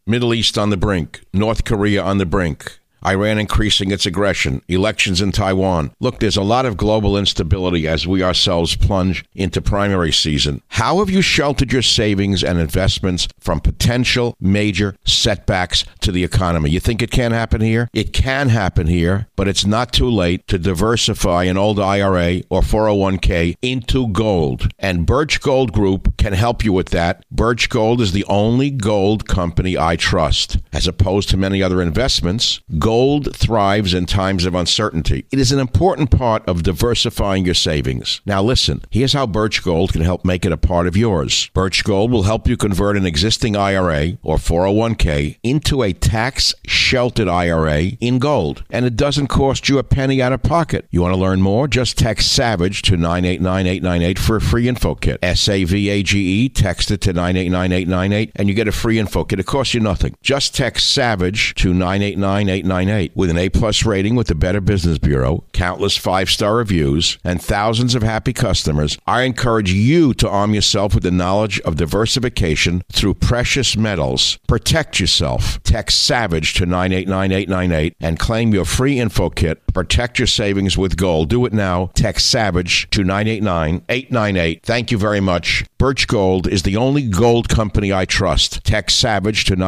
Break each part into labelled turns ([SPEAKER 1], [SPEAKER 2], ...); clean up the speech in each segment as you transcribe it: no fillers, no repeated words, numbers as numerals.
[SPEAKER 1] Middle East on the brink. North Korea on the brink. Iran increasing its aggression, elections in Taiwan. Look, there's a lot of global instability as we ourselves plunge into primary season. How have you sheltered your savings and investments from potential major setbacks to the economy? You think it can't happen here? It can happen here, but it's not too late to diversify an old IRA or 401k into gold. And Birch Gold Group can help you with that. Birch Gold is the only gold company I trust. As opposed to many other investments, gold thrives in times of uncertainty. It is an important part of diversifying your savings. Now listen, here's how Birch Gold can help make it a part of yours. Birch Gold will help you convert an existing IRA or 401k into a tax-sheltered IRA in gold. And it doesn't cost you a penny out of pocket. You want to learn more? Just text SAVAGE to 989898 for a free info kit. SAVAGE, text it to 989898 and you get a free info kit. It costs you nothing. Just text SAVAGE to 989898 with an A-plus rating with the Better Business Bureau, countless 5-star reviews, and thousands of happy customers. I encourage you to arm yourself with the knowledge of diversification through precious metals. Protect yourself. Text SAVAGE to 989898 and claim your free info kit. Protect your savings with gold. Do it now. Text SAVAGE to 989898. Thank you very much. Birch Gold is the only gold company I trust. Text SAVAGE to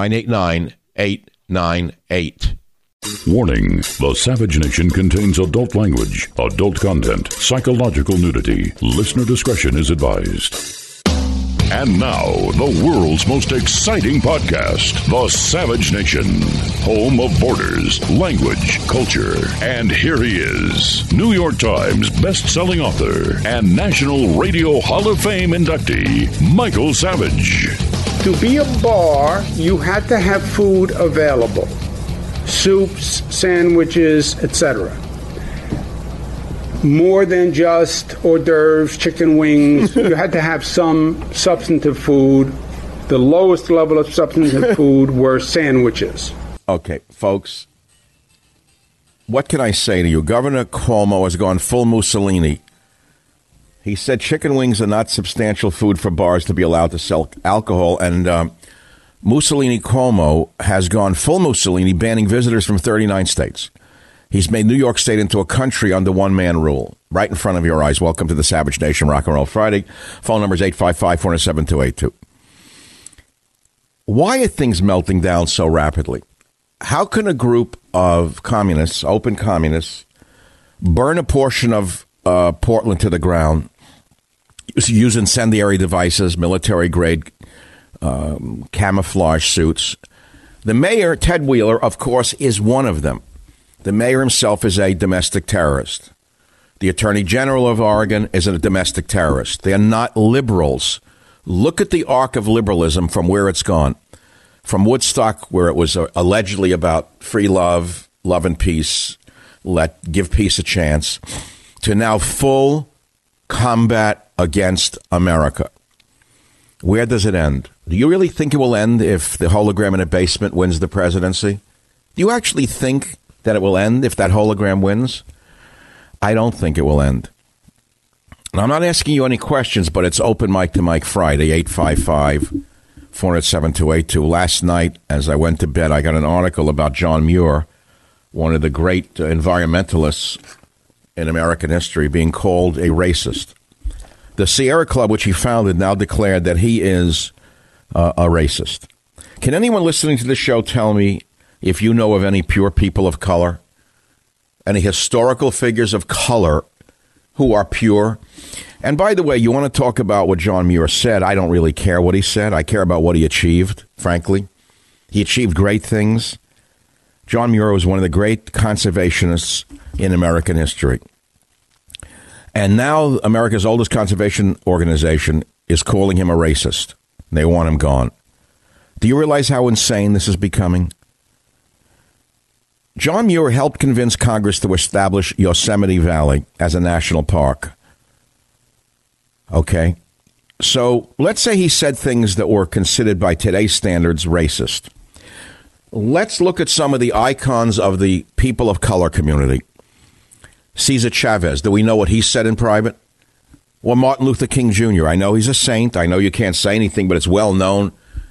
[SPEAKER 1] 989898.
[SPEAKER 2] Warning, the Savage Nation contains adult language, adult content, psychological nudity. Listener discretion is advised. And now, the world's most exciting podcast, The Savage Nation, home of borders, language, culture. And here he is, New York Times best-selling author and National Radio Hall of Fame inductee, Michael Savage.
[SPEAKER 3] To be a bar, you had to have food available. Soups, sandwiches, etc. More than just hors d'oeuvres, chicken wings. You had to have some substantive food. The lowest level of substantive food were sandwiches.
[SPEAKER 1] Okay, folks, what can I say to you? Governor Cuomo has gone full Mussolini. He said chicken wings are not substantial food for bars to be allowed to sell alcohol, and Mussolini Cuomo has gone full Mussolini, banning visitors from 39 states. He's made New York State into a country under one-man rule. Right in front of your eyes. Welcome to the Savage Nation, Rock and Roll Friday. Phone number is 855-407-282. Why are things melting down so rapidly? How can a group of communists, open communists, burn a portion of Portland to the ground, use incendiary devices, military-grade camouflage suits? The mayor, Ted Wheeler, of course, is one of them. The mayor himself is a domestic terrorist. The attorney general of Oregon is a domestic terrorist. They are not liberals. Look at the arc of liberalism from where it's gone. From Woodstock, where it was allegedly about free love, love and peace, give peace a chance, to now full combat against America. Where does it end? Do you really think it will end if the hologram in a basement wins the presidency? Do you actually think that it will end if that hologram wins? I don't think it will end. And I'm not asking you any questions, but it's Open Mic to Mike Friday, 855-407-282. Last night, as I went to bed, I got an article about John Muir, one of the great environmentalists in American history, being called a racist. The Sierra Club, which he founded, now declared that he is a racist. Can anyone listening to this show tell me if you know of any pure people of color, any historical figures of color who are pure? And by the way, you want to talk about what John Muir said? I don't really care what he said. I care about what he achieved, frankly. He achieved great things. John Muir was one of the great conservationists in American history. And now America's oldest conservation organization is calling him a racist. They want him gone. Do you realize how insane this is becoming? John Muir helped convince Congress to establish Yosemite Valley as a national park. Okay? So let's say he said things that were considered by today's standards racist. Let's look at some of the icons of the people of color community. Cesar Chavez, do we know what he said in private? Or Martin Luther King Jr., I know he's a saint. I know you can't say anything, but it's well known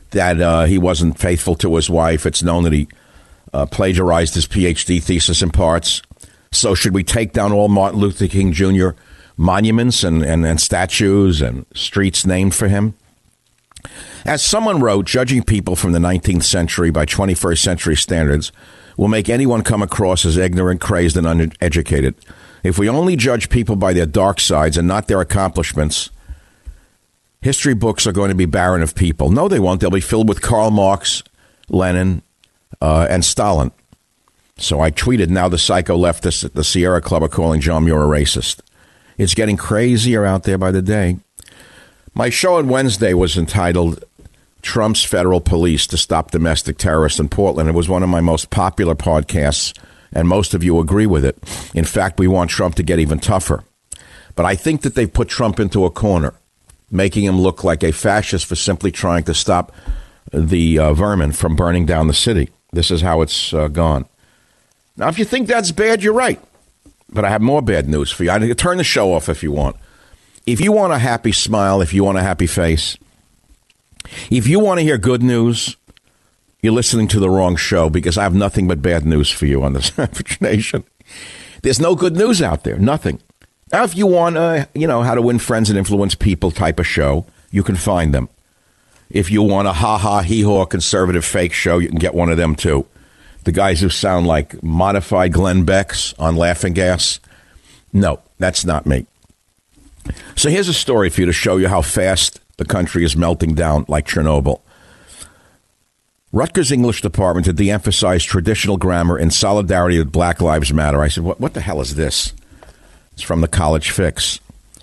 [SPEAKER 1] that he wasn't faithful to his wife. It's known that he plagiarized his PhD thesis in parts. So should we take down all Martin Luther King Jr. monuments and statues and streets named for him? As someone wrote, judging people from the 19th century by 21st century standards will make anyone come across as ignorant, crazed, and uneducated. If we only judge people by their dark sides and not their accomplishments, history books are going to be barren of people. No, they won't. They'll be filled with Karl Marx, Lenin, and Stalin. So I tweeted, now the psycho leftists at the Sierra Club are calling John Muir a racist. It's getting crazier out there by the day. My show on Wednesday was entitled Trump's Federal Police to Stop Domestic Terrorists in Portland. It was one of my most popular podcasts, and most of you agree with it. In fact, we want Trump to get even tougher. But I think that they've put Trump into a corner, making him look like a fascist for simply trying to stop the vermin from burning down the city. This is how it's gone. Now, if you think that's bad, you're right. But I have more bad news for you. I turn the show off if you want. If you want a happy smile, if you want a happy face, if you want to hear good news, you're listening to the wrong show, because I have nothing but bad news for you on the Savage Nation. There's no good news out there. Nothing. Now, if you want how to win friends and influence people type of show, you can find them. If you want a ha-ha, hee-haw conservative fake show, you can get one of them too. The guys who sound like modified Glenn Becks on Laughing Gas. No, that's not me. So here's a story for you to show you how fast the country is melting down like Chernobyl. Rutgers English department to de-emphasize traditional grammar in solidarity with Black Lives Matter. I said, what the hell is this? It's from the College Fix.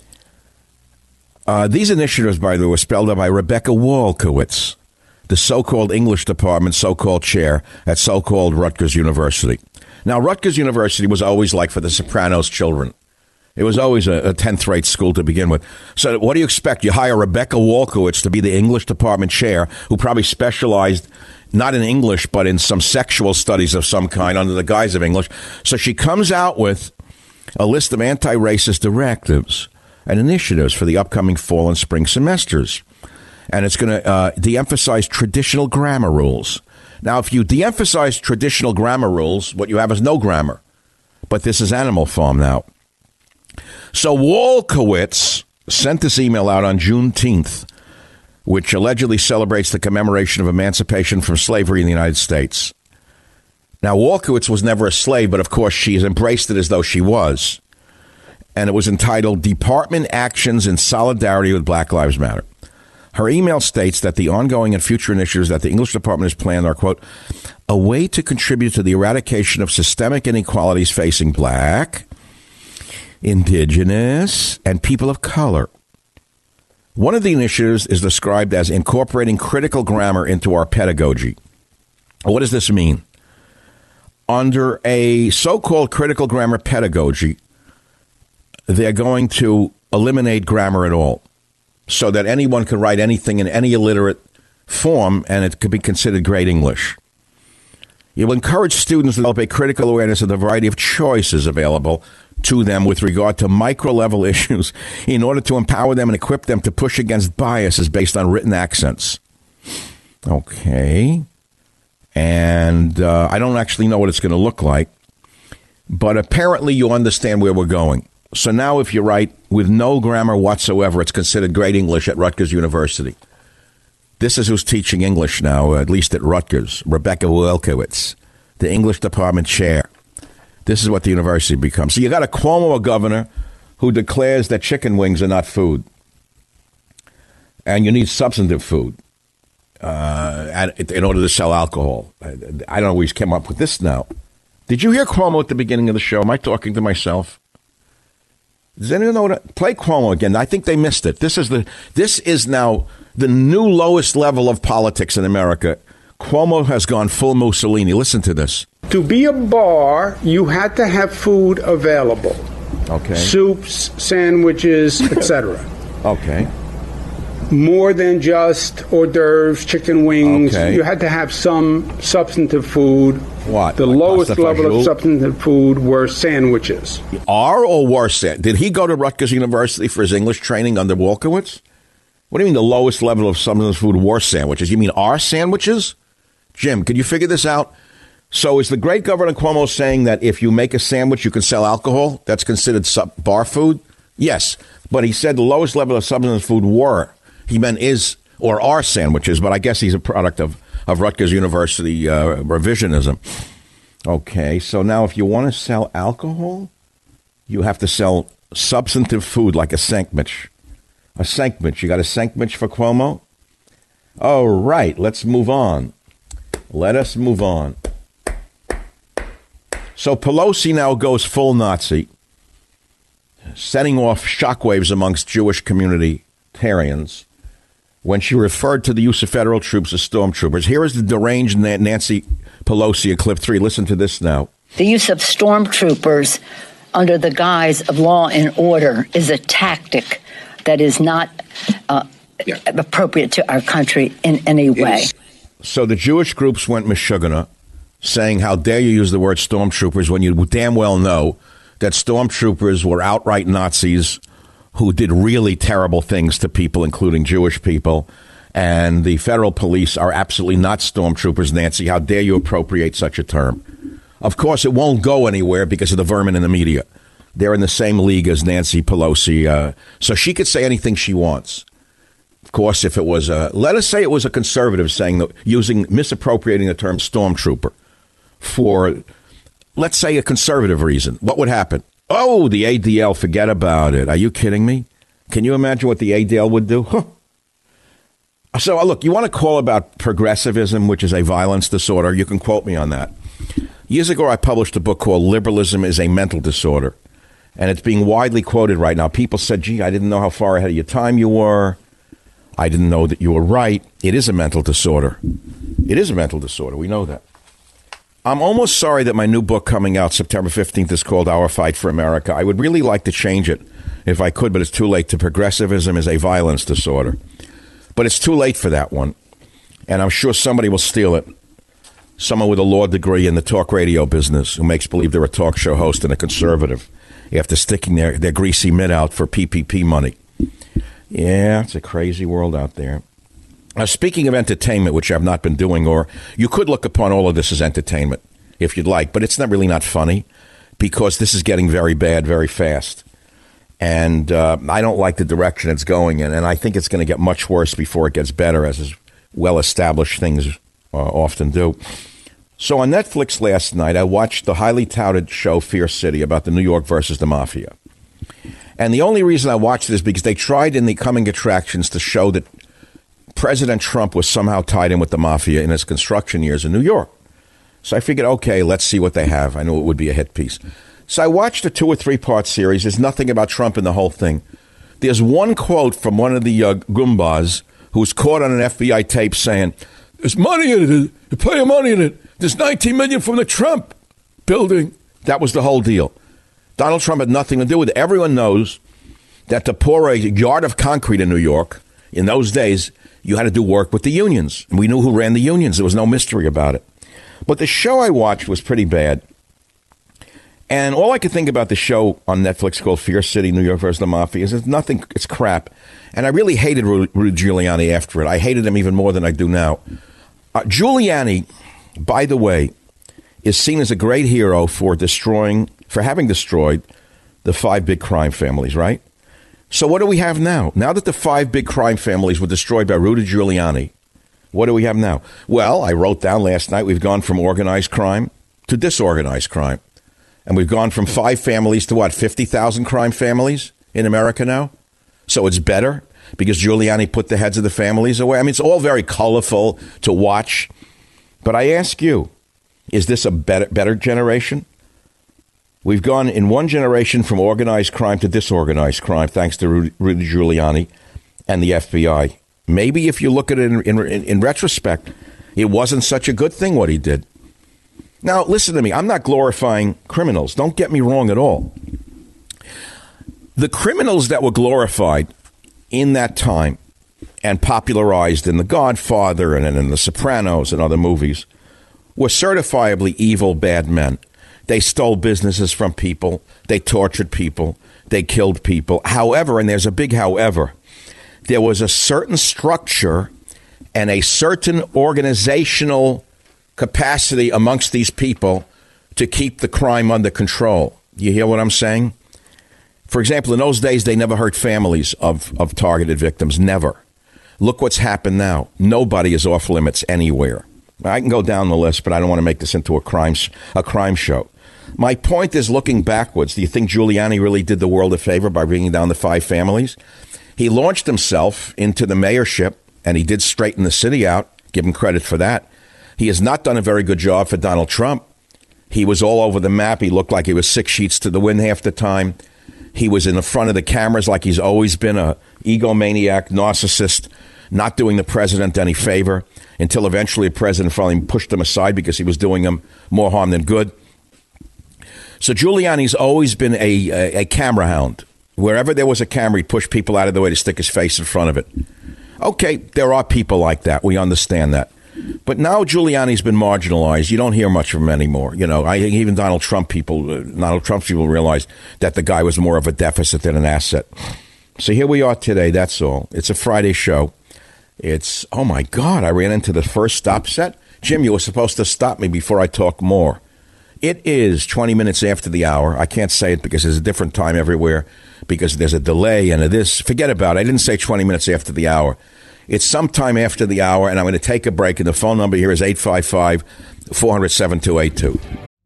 [SPEAKER 1] These initiatives, by the way, were spelled out by Rebecca Walkowitz, the so-called English department, so-called chair at so-called Rutgers University. Now, Rutgers University was always like for the Sopranos children. It was always a 10th rate school to begin with. So what do you expect? You hire Rebecca Walkowitz to be the English department chair, who probably specialized not in English, but in some sexual studies of some kind under the guise of English. So she comes out with a list of anti-racist directives and initiatives for the upcoming fall and spring semesters. And it's going to de-emphasize traditional grammar rules. Now, if you de-emphasize traditional grammar rules, what you have is no grammar. But this is Animal Farm now. So Walkowitz sent this email out on Juneteenth, which allegedly celebrates the commemoration of emancipation from slavery in the United States. Now, Walkowitz was never a slave, but of course she has embraced it as though she was. And it was entitled Department Actions in Solidarity with Black Lives Matter. Her email states that the ongoing and future initiatives that the English department has planned are, quote, a way to contribute to the eradication of systemic inequalities facing Black, Indigenous, and people of color. One of the initiatives is described as incorporating critical grammar into our pedagogy. What does this mean? Under a so-called critical grammar pedagogy, they're going to eliminate grammar at all, so that anyone can write anything in any illiterate form, and it could be considered great English. It will encourage students to develop a critical awareness of the variety of choices available to them with regard to micro-level issues in order to empower them and equip them to push against biases based on written accents. Okay. And I don't actually know what it's going to look like, but apparently you understand where we're going. So now if you write with no grammar whatsoever, it's considered great English at Rutgers University. This is who's teaching English now, at least at Rutgers, Rebecca Walkowitz, the English department chair. This is what the university becomes. So you got a Cuomo governor who declares that chicken wings are not food, and you need substantive food in order to sell alcohol. I don't know where he's come up with this now. Did you hear Cuomo at the beginning of the show? Am I talking to myself? Does anyone know what? Play Cuomo again. I think they missed it. This is now the new lowest level of politics in America. Cuomo has gone full Mussolini. Listen to this.
[SPEAKER 3] To be a bar, you had to have food available.
[SPEAKER 1] Okay.
[SPEAKER 3] Soups, sandwiches, etc.
[SPEAKER 1] Okay.
[SPEAKER 3] More than just hors d'oeuvres, chicken wings.
[SPEAKER 1] Okay.
[SPEAKER 3] You had to have some substantive food.
[SPEAKER 1] What?
[SPEAKER 3] The
[SPEAKER 1] Like
[SPEAKER 3] lowest
[SPEAKER 1] pasta
[SPEAKER 3] level
[SPEAKER 1] fagioli?
[SPEAKER 3] of substantive food were sandwiches.
[SPEAKER 1] Are or worse? Did he go to Rutgers University for his English training under Walkowitz? What do you mean the lowest level of substance food were sandwiches? You mean our sandwiches? Jim, could you figure this out? So is the great Governor Cuomo saying that if you make a sandwich, you can sell alcohol? That's considered bar food? Yes. But he said the lowest level of substance food were. He meant is or are sandwiches, but I guess he's a product of Rutgers University revisionism. Okay, so now if you want to sell alcohol, you have to sell substantive food like a sandwich. A sandwich. You got a sandwich for Cuomo? All right, let's move on. Let us move on. So Pelosi now goes full Nazi, setting off shockwaves amongst Jewish communitarians when she referred to the use of federal troops as stormtroopers. Here is the deranged Nancy Pelosi at clip 3. Listen to this now.
[SPEAKER 4] The use of stormtroopers under the guise of law and order is a tactic that is not appropriate to our country in any way.
[SPEAKER 1] So the Jewish groups went Meshuggah, saying, how dare you use the word stormtroopers when you damn well know that stormtroopers were outright Nazis who did really terrible things to people, including Jewish people. And the federal police are absolutely not stormtroopers, Nancy. How dare you appropriate such a term? Of course, it won't go anywhere because of the vermin in the media. They're in the same league as Nancy Pelosi, so she could say anything she wants. Of course, if it was let us say it was a conservative saying that misappropriating the term stormtrooper for, let's say, a conservative reason, what would happen? Oh, the ADL, forget about it. Are you kidding me? Can you imagine what the ADL would do? Huh. So, look, you want to call about progressivism, which is a violence disorder, you can quote me on that. Years ago, I published a book called Liberalism is a Mental Disorder, and it's being widely quoted right now. People said, gee, I didn't know how far ahead of your time you were. I didn't know that you were right. It is a mental disorder. It is a mental disorder. We know that. I'm almost sorry that my new book coming out September 15th is called Our Fight for America. I would really like to change it if I could, but it's too late. To Progressivism is a violence disorder. But it's too late for that one. And I'm sure somebody will steal it. Someone with a law degree in the talk radio business who makes believe they're a talk show host and a conservative after sticking their greasy mitt out for PPP money. Yeah, it's a crazy world out there. Now, speaking of entertainment, which I've not been doing, or you could look upon all of this as entertainment if you'd like, but it's not really not funny because this is getting very bad very fast. And I don't like the direction it's going in, and I think it's going to get much worse before it gets better, as is well-established things often do. So on Netflix last night, I watched the highly touted show Fear City about the New York versus the Mafia. And the only reason I watched it is because they tried in the coming attractions to show that President Trump was somehow tied in with the Mafia in his construction years in New York. So I figured, okay, let's see what they have. I knew it would be a hit piece. So I watched a 2 or 3 part series. There's nothing about Trump in the whole thing. There's one quote from one of the Goombas who was caught on an FBI tape saying, there's money in it. You put your money in it. There's $19 million from the Trump building. That was the whole deal. Donald Trump had nothing to do with it. Everyone knows that to pour a yard of concrete in New York, in those days, you had to do work with the unions. We knew who ran the unions. There was no mystery about it. But the show I watched was pretty bad. And all I could think about the show on Netflix called Fear City, New York versus the Mafia is it's nothing. It's crap. And I really hated Rudy Giuliani after it. I hated him even more than I do now. Giuliani, by the way, is seen as a great hero for having destroyed the 5 big crime families, right? So what do we have now? Now that the 5 big crime families were destroyed by Rudy Giuliani, what do we have now? Well, I wrote down last night we've gone from organized crime to disorganized crime. And we've gone from 5 families to, 50,000 crime families in America now? So it's better because Giuliani put the heads of the families away? I mean, it's all very colorful to watch. But I ask you, is this a better generation? We've gone in one generation from organized crime to disorganized crime, thanks to Rudy Giuliani and the FBI. Maybe if you look at it in retrospect, it wasn't such a good thing what he did. Now, listen to me. I'm not glorifying criminals. Don't get me wrong at all. The criminals that were glorified in that time and popularized in The Godfather and in The Sopranos and other movies were certifiably evil, bad men. They stole businesses from people. They tortured people. They killed people. However, and there's a big however, there was a certain structure and a certain organizational capacity amongst these people to keep the crime under control. You hear what I'm saying? For example, in those days, they never hurt families of targeted victims. Never. Look what's happened now. Nobody is off limits anywhere. I can go down the list, but I don't want to make this into a crime show. My point is, looking backwards, do you think Giuliani really did the world a favor by bringing down the 5 families? He launched himself into the mayorship, and he did straighten the city out. Give him credit for that. He has not done a very good job for Donald Trump. He was all over the map. He looked like he was 6 sheets to the wind half the time. He was in the front of the cameras like he's always been, a egomaniac, narcissist, not doing the president any favor, until eventually the president finally pushed him aside because he was doing him more harm than good. So Giuliani's always been a camera hound. Wherever there was a camera, he'd push people out of the way to stick his face in front of it. Okay, there are people like that. We understand that. But now Giuliani's been marginalized. You don't hear much of him anymore. You know, I think even Donald Trump people realized that the guy was more of a deficit than an asset. So here we are today. That's all. It's a Friday show. It's, oh my God, I ran into the first stop set. Jim, you were supposed to stop me before I talk more. It is 20 minutes after the hour. I can't say it because there's a different time everywhere, because there's a delay and this. Forget about it. I didn't say 20 minutes after the hour. It's sometime after the hour, and I'm going to take a break, and the phone number here is 855-400-7282.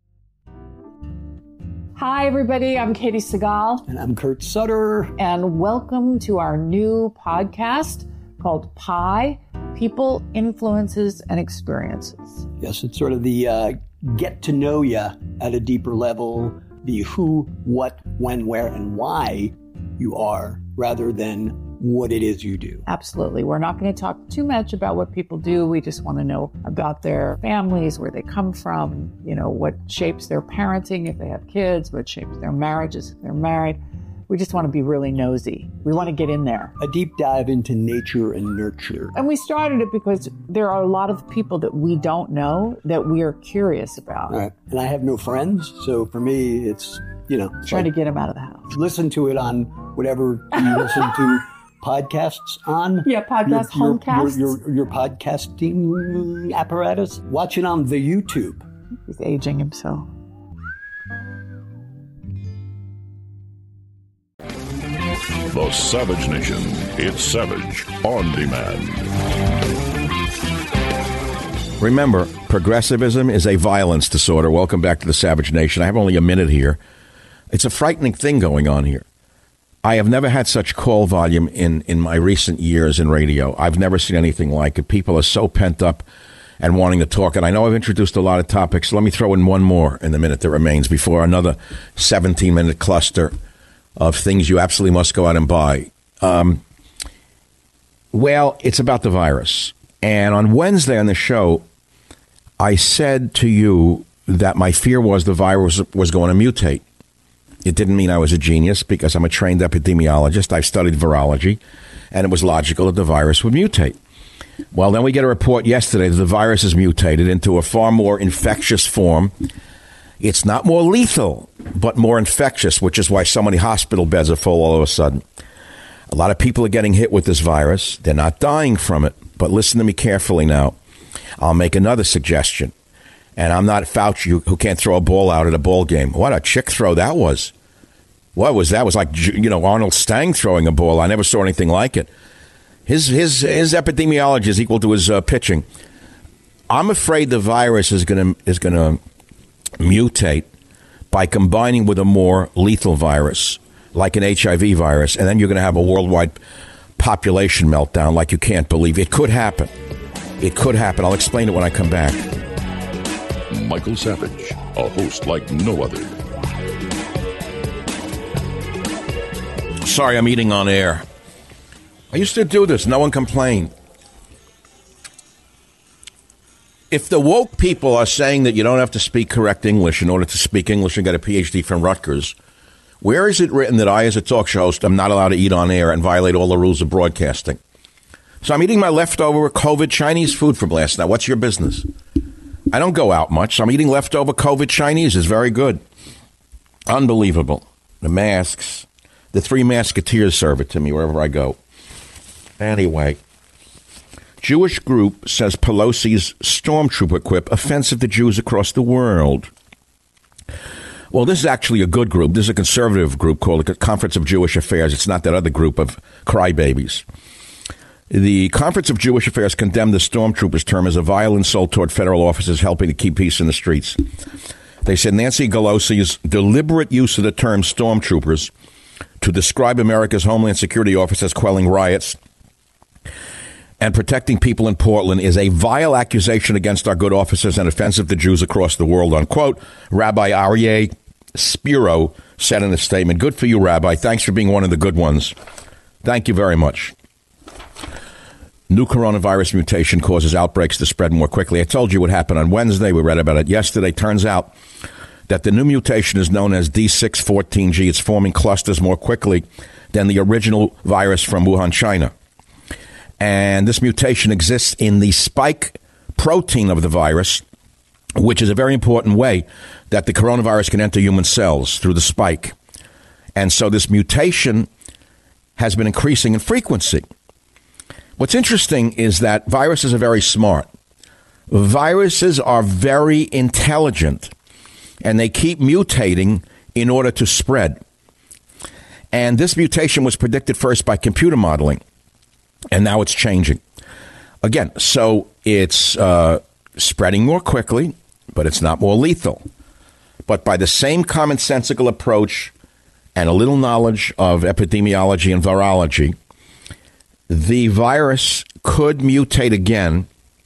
[SPEAKER 5] Hi, everybody. I'm Katie Segal.
[SPEAKER 6] And I'm Kurt Sutter.
[SPEAKER 5] And welcome to our new podcast called PI, People, Influences, and Experiences.
[SPEAKER 6] Yes, it's sort of the get to know you at a deeper level, the who, what, when, where, and why you are, rather than what it is you do.
[SPEAKER 5] Absolutely. We're not going to talk too much about what people do. We just want to know about their families, where they come from, you know, what shapes their parenting if they have kids, what shapes their marriages if they're married. We just want to be really nosy. We want to get in there.
[SPEAKER 6] A deep dive into nature and nurture.
[SPEAKER 5] And we started it because there are a lot of people that we don't know that we are curious about.
[SPEAKER 6] Right. And I have no friends, so for me, it's, you know,
[SPEAKER 5] trying to get them out of the house.
[SPEAKER 6] Listen to it on whatever you listen to podcasts on.
[SPEAKER 5] Yeah, homecasts.
[SPEAKER 6] Your podcasting apparatus. Watch it on the YouTube.
[SPEAKER 5] He's aging himself.
[SPEAKER 2] The Savage Nation. It's Savage on Demand.
[SPEAKER 1] Remember, progressivism is a violence disorder. Welcome back to the Savage Nation. I have only a minute here. It's a frightening thing going on here. I have never had such call volume in my recent years in radio. I've never seen anything like it. People are so pent up and wanting to talk. And I know I've introduced a lot of topics. So let me throw in one more in the minute that remains before another 17-minute cluster of things you absolutely must go out and buy. Well, it's about the virus. And on Wednesday on the show, I said to you that my fear was the virus was going to mutate. It didn't mean I was a genius because I'm a trained epidemiologist. I've studied virology, and it was logical that the virus would mutate. Well, then we get a report yesterday that the virus has mutated into a far more infectious form. It's not more lethal, but more infectious, which is why so many hospital beds are full all of a sudden. A lot of people are getting hit with this virus. They're not dying from it, but listen to me carefully now. I'll make another suggestion. And I'm not Fauci who can't throw a ball out at a ball game. What a chick throw that was. What was that? It was like, you know, Arnold Stang throwing a ball. I never saw anything like it. His epidemiology is equal to his pitching. I'm afraid the virus is going to mutate by combining with a more lethal virus, like an HIV virus, and then you're going to have a worldwide population meltdown like you can't believe. It could happen. It could happen. I'll explain it when I come back.
[SPEAKER 2] Michael Savage, a host like no other.
[SPEAKER 1] Sorry, I'm eating on air. I used to do this. No one complained. If the woke people are saying that you don't have to speak correct English in order to speak English and get a PhD from Rutgers, where is it written that I, as a talk show host, am not allowed to eat on air and violate all the rules of broadcasting? So I'm eating my leftover COVID Chinese food from last night. What's your business? I don't go out much, so I'm eating leftover COVID Chinese. It's very good. Unbelievable. The masks. The Three Masketeers serve it to me wherever I go. Anyway, Jewish group says Pelosi's stormtrooper quip offensive to Jews across the world. Well, this is actually a good group. This is a conservative group called the Conference of Jewish Affairs. It's not that other group of crybabies. The Conference of Jewish Affairs condemned the stormtroopers' term as a vile insult toward federal officers helping to keep peace in the streets. They said Nancy Pelosi's deliberate use of the term stormtroopers to describe America's Homeland Security officers quelling riots and protecting people in Portland is a vile accusation against our good officers and offensive to Jews across the world, unquote. Rabbi Aryeh Spiro said in a statement, "Good for you, Rabbi. Thanks for being one of the good ones. Thank you very much." New coronavirus mutation causes outbreaks to spread more quickly. I told you what happened on Wednesday. We read about it yesterday. Turns out that the new mutation is known as D614G. It's forming clusters more quickly than the original virus from Wuhan, China. And this mutation exists in the spike protein of the virus, which is a very important way that the coronavirus can enter human cells, through the spike. And so this mutation has been increasing in frequency. What's interesting is that viruses are very smart. Viruses are very intelligent, and they keep mutating in order to spread. And this mutation was predicted first by computer modeling, and now it's changing. Again, so it's spreading more quickly, but it's not more lethal. But by the same commonsensical approach and a little knowledge of epidemiology and virology, the virus could mutate again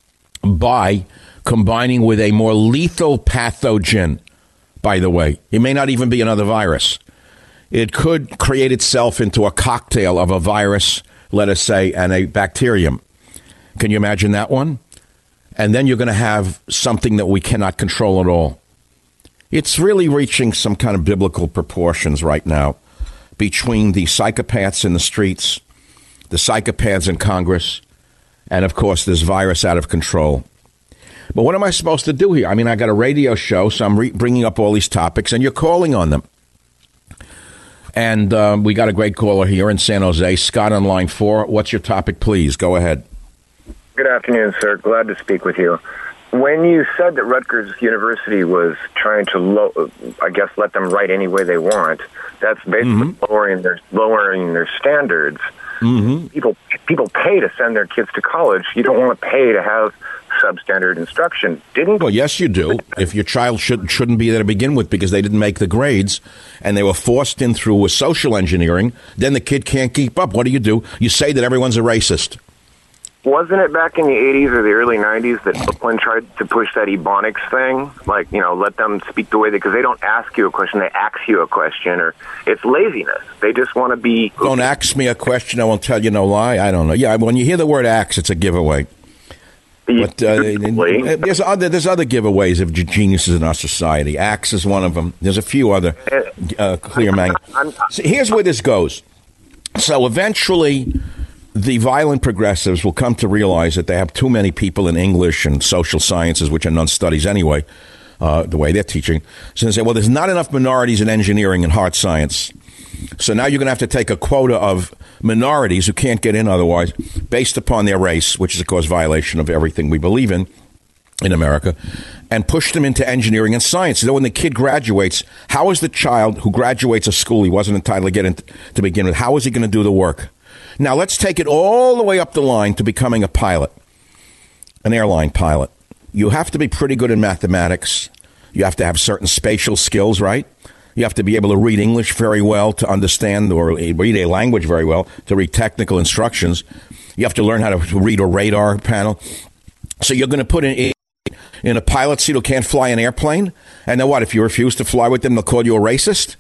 [SPEAKER 1] by combining with a more lethal pathogen, by the way. It may not even be another virus. It could create itself into a cocktail of a virus, let us say, and a bacterium. Can you imagine that one? And then you're going to have something that we cannot control at all. It's really reaching some kind of biblical proportions right now between the psychopaths in the streets, the psychopaths in Congress, and, of course, this virus out of control. But what am I supposed to do here? I mean, I got a radio show, so I'm bringing up all these topics, and you're calling on them. And we got a great caller here in San Jose, Scott on line 4. What's your topic, please? Go ahead.
[SPEAKER 7] Good afternoon, sir. Glad to speak with you. When you said that Rutgers University was trying to, let them write any way they want, that's basically lowering their standards. Mm-hmm. People pay to send their kids to college. You don't want to pay to have substandard instruction. Well, yes, you do. If your child shouldn't be there to begin with because they didn't make the grades and they were forced in through social engineering, then the kid can't keep up. What do? You say that everyone's a racist. Wasn't it back in the 80s or the early 90s that Oakland tried to push that Ebonics thing? Like, let them speak the way because they don't ask you a question, they ask you a question, or it's laziness. They just want to be... Don't ask me a question, I won't tell you no lie. I don't know. Yeah, when you hear the word axe, it's a giveaway. But there's other giveaways of geniuses in our society. Axe is one of them. There's a few other clear So here's where this goes. So eventually... the violent progressives will come to realize that they have too many people in English and social sciences, which are non-studies anyway, the way they're teaching. So they say, well, there's not enough minorities in engineering and hard science. So now you're going to have to take a quota of minorities who can't get in otherwise based upon their race, which is, of course, violation of everything we believe in America, and push them into engineering and science. So when the kid graduates, how is the child who graduates a school he wasn't entitled to get in to begin with, how is he going to do the work? Now, let's take it all the way up the line to becoming a pilot, an airline pilot. You have to be pretty good in mathematics. You have to have certain spatial skills, right? You have to be able to read English very well to understand, or read a language very well to read technical instructions. You have to learn how to read a radar panel. So you're going to put in a pilot seat who can't fly an airplane? And then what, if you refuse to fly with them, they'll call you a racist?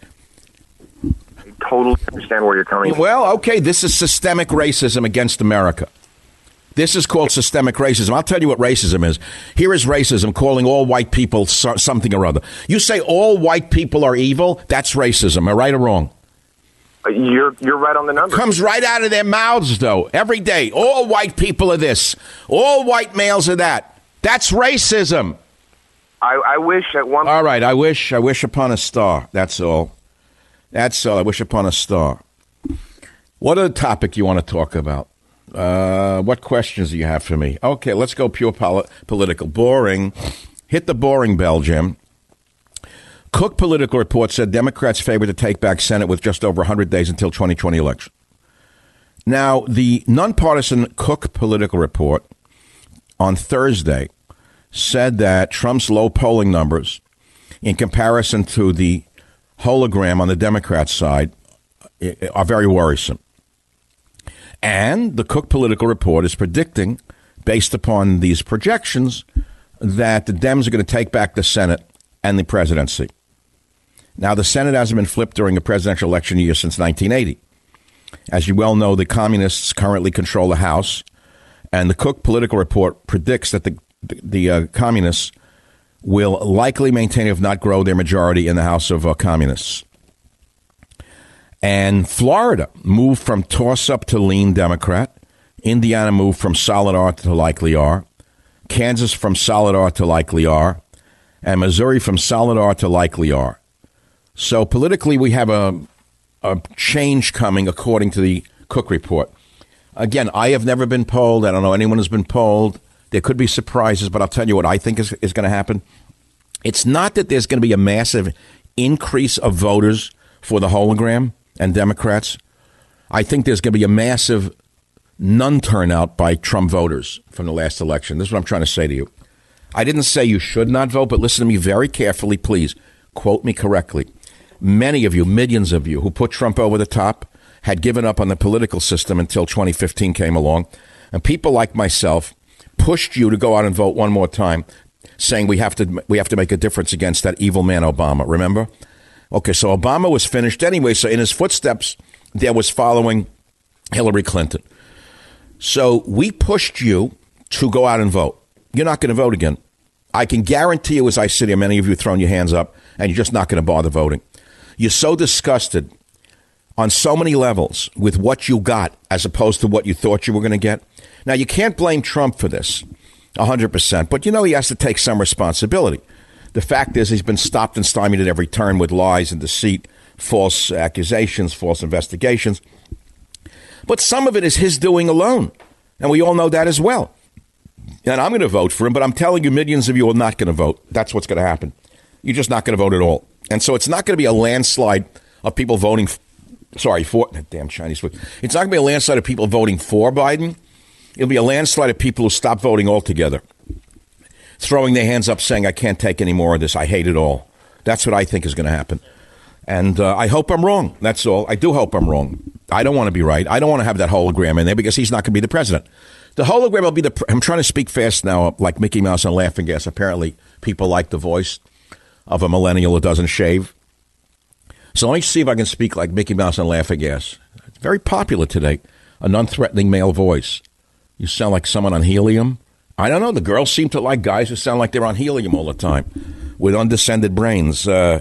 [SPEAKER 7] Totally understand where you're coming from. Well, okay, this is systemic racism against America. This is called systemic racism. I'll tell you what racism is. Here is racism, calling all white people something or other. You say all white people are evil, that's racism. Am I right or wrong? You're right on the number. Comes right out of their mouths, though, every day. All white people are this. All white males are that. That's racism. I wish at one... All right, I wish upon a star. That's all. That's all. I wish upon a star. What other topic you want to talk about?
[SPEAKER 1] What questions do you have for me? Okay, let's go pure political. Boring. Hit the boring bell, Jim. Cook Political Report said Democrats favor to take back Senate with just over 100 days until 2020 election. Now, the nonpartisan Cook Political Report on Thursday said that Trump's low polling numbers in comparison to the hologram on the Democrat side are very worrisome. And the Cook Political Report is predicting, based upon these projections, that the Dems are going to take back the Senate and the presidency. Now, the Senate hasn't been flipped during a presidential election year since 1980. As you well know, the communists currently control the House, and the Cook Political Report predicts that the communists will likely maintain, if not grow, their majority in the House of Communists. And Florida moved from toss-up to lean Democrat. Indiana moved from solid R to likely R. Kansas from solid R to likely R. And Missouri from solid R to likely R. So politically, we have a change coming, according to the Cook Report. Again, I have never been polled. I don't know anyone who's been polled. There could be surprises, but I'll tell you what I think is going to happen. It's not that there's going to be a massive increase of voters for the hologram and Democrats. I think there's going to be a massive non-turnout by Trump voters from the last election. This is what I'm trying to say to you. I didn't say you should not vote, but listen to me very carefully, please. Quote me correctly. Many of you, millions of you, who put Trump over the top had given up on the political system until 2015 came along. And people like myself pushed you to go out and vote one more time, saying we have to make a difference against that evil man Obama. Remember? Okay, so Obama was finished anyway. So in his footsteps, there was following Hillary Clinton. So we pushed you to go out and vote. You're not going to vote again. I can guarantee you, as I sit here, many of you throwing your hands up, and you're just not going to bother voting. You're so disgusted on so many levels with what you got as opposed to what you thought you were going to get. Now, you can't blame Trump for this 100%, but he has to take some responsibility. The fact is he's been stopped and stymied at every turn with lies and deceit, false accusations, false investigations. But some of it is his doing alone, and we all know that as well. And I'm going to vote for him, but I'm telling you, millions of you are not going to vote. That's what's going to happen. You're just not going to vote at all. And so it's not going to be a landslide of people voting for damn Chinese food. It's not going to be a landslide of people voting for Biden. It'll be a landslide of people who stop voting altogether, throwing their hands up saying, I can't take any more of this. I hate it all. That's what I think is going to happen. And I hope I'm wrong. That's all. I do hope I'm wrong. I don't want to be right. I don't want to have that hologram in there because he's not going to be the president. The hologram will be I'm trying to speak fast now, like Mickey Mouse on Laughing Gas. Apparently, people like the voice of a millennial who doesn't shave. So let me see if I can speak like Mickey Mouse on Laughing Gas. It's very popular today. A non-threatening male voice. You sound like someone on helium. I don't know. The girls seem to like guys who sound like they're on helium all the time with undescended brains. Okay,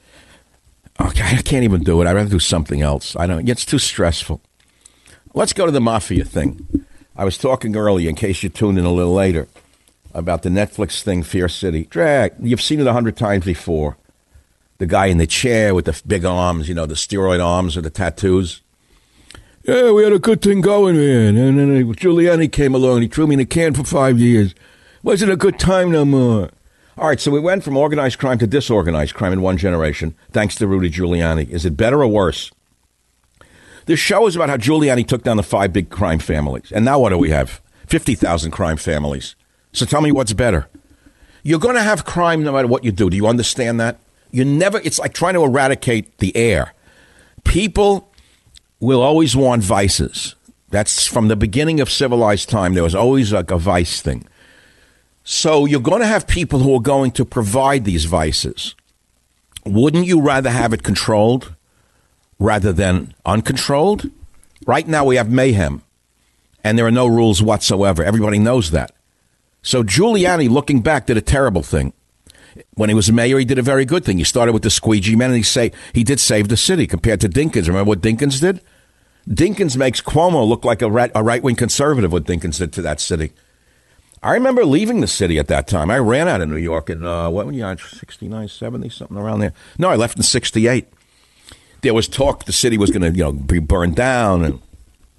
[SPEAKER 1] I can't even do it. I'd rather do something else. It's too stressful. Let's go to the mafia thing. I was talking earlier, in case you tuned in a little later, about the Netflix thing, Fear City. You've seen it 100 times before. The guy in the chair with the big arms, the steroid arms or the tattoos. Yeah, we had a good thing going, man. And then Giuliani came along and he threw me in a can for 5 years. Wasn't a good time no more. All right, so we went from organized crime to disorganized crime in one generation, thanks to Rudy Giuliani. Is it better or worse? This show is about how Giuliani took down the 5 big crime families. And now what do we have? 50,000 crime families. So tell me what's better. You're going to have crime no matter what you do. Do you understand that? It's like trying to eradicate the air. People will always want vices. That's from the beginning of civilized time. There was always like a vice thing. So you're going to have people who are going to provide these vices. Wouldn't you rather have it controlled rather than uncontrolled? Right now we have mayhem, and there are no rules whatsoever. Everybody knows that. So Giuliani, looking back, did a terrible thing. When he was mayor, he did a very good thing. He started with the squeegee men, and he did save the city compared to Dinkins. Remember what Dinkins did? Dinkins makes Cuomo look like a right-wing conservative, what Dinkins did to that city. I remember leaving the city at that time. I ran out of New York in, 69, 70, something around there. No, I left in 68. There was talk the city was going to, be burned down, and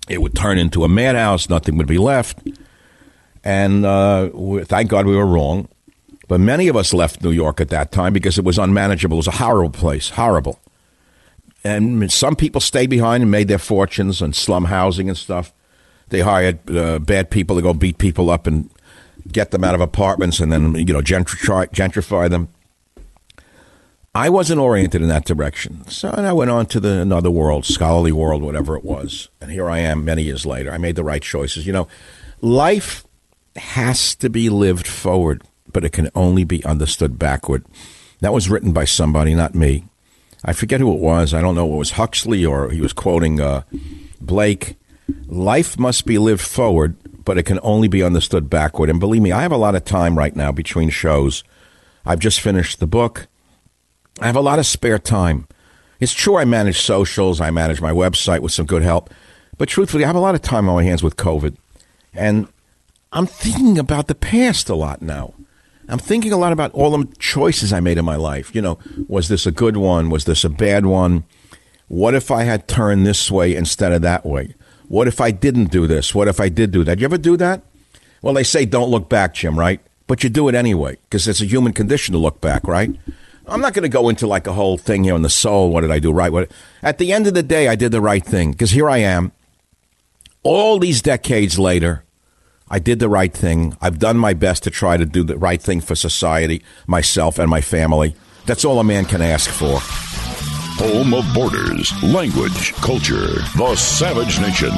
[SPEAKER 1] It would turn into a madhouse. Nothing would be left. And thank God we were wrong. But many of us left New York at that time because it was unmanageable. It was a horrible place, horrible. And some people stayed behind and made their fortunes on slum housing and stuff. They hired bad people to go beat people up and get them out of apartments and then, gentrify them. I wasn't oriented in that direction. So I went on to another world, scholarly world, whatever it was. And here I am many years later. I made the right choices. Life has to be lived forward, but it can only be understood backward. That was written by somebody, not me. I forget who it was. I don't know if it was Huxley or he was quoting Blake. Life must be lived forward, but it can only be understood backward. And believe me, I have a lot of time right now between shows. I've just finished the book. I have a lot of spare time. It's true I manage socials. I manage my website with some good help. But truthfully, I have a lot of time on my hands with COVID. And I'm thinking about the past a lot now. I'm thinking a lot about all the choices I made in my life. Was this a good one? Was this a bad one? What if I had turned this way instead of that way? What if I didn't do this? What if I did do that? You ever do that? Well, they say don't look back, Jim, right? But you do it anyway because it's a human condition to look back, right? I'm not going to go into like a whole thing here on the soul. What did I do right? At the end of the day, I did the right thing because here I am. All these decades later, I did the right thing. I've done my best to try to do the right thing for society, myself, and my family. That's all a man can ask for.
[SPEAKER 2] Home of borders, language, culture, the Savage Nation.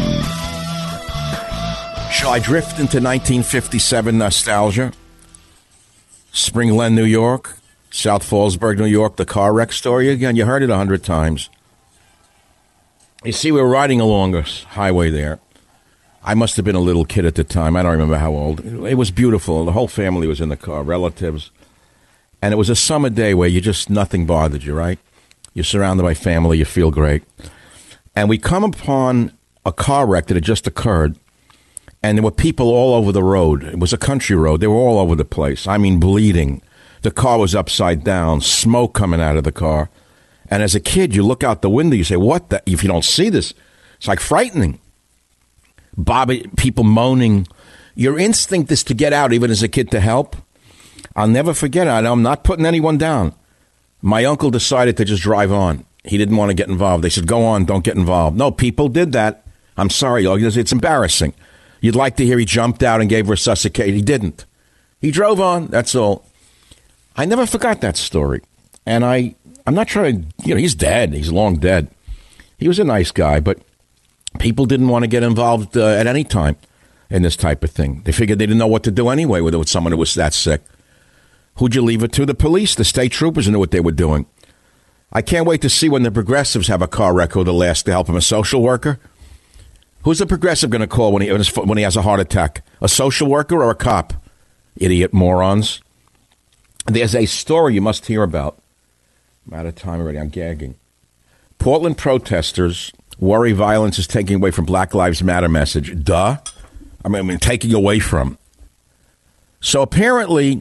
[SPEAKER 1] Shall I drift into 1957 nostalgia? Spring Glen, New York. South Fallsburg, New York. The car wreck story again. You heard it 100 times. You see, we were riding along a highway there. I must have been a little kid at the time. I don't remember how old. It was beautiful. The whole family was in the car, relatives. And it was a summer day where nothing bothered you, right? You're surrounded by family. You feel great. And we come upon a car wreck that had just occurred. And there were people all over the road. It was a country road. They were all over the place. I mean, bleeding. The car was upside down, smoke coming out of the car. And as a kid, you look out the window, you say, what the? If you don't see this, it's like frightening. People moaning. Your instinct is to get out, even as a kid, to help. I'll never forget it. I'm not putting anyone down. My uncle decided to just drive on. He didn't want to get involved. They said, go on, don't get involved. No, people did that. I'm sorry. It's embarrassing. You'd like to hear he jumped out and gave resuscitation. He didn't. He drove on. That's all. I never forgot that story. And I'm not trying to, he's dead. He's long dead. He was a nice guy, but people didn't want to get involved at any time in this type of thing. They figured they didn't know what to do anyway with someone who was that sick. Who'd you leave it to? The police, the state troopers knew what they were doing. I can't wait to see when the progressives have a car wreck who they'll ask to help him. A social worker? Who's the progressive going to call when he has a heart attack? A social worker or a cop? Idiot morons. There's a story you must hear about. I'm out of time already. I'm gagging. Portland protesters worry violence is taking away from Black Lives Matter message. Duh. I mean, taking away from. So apparently,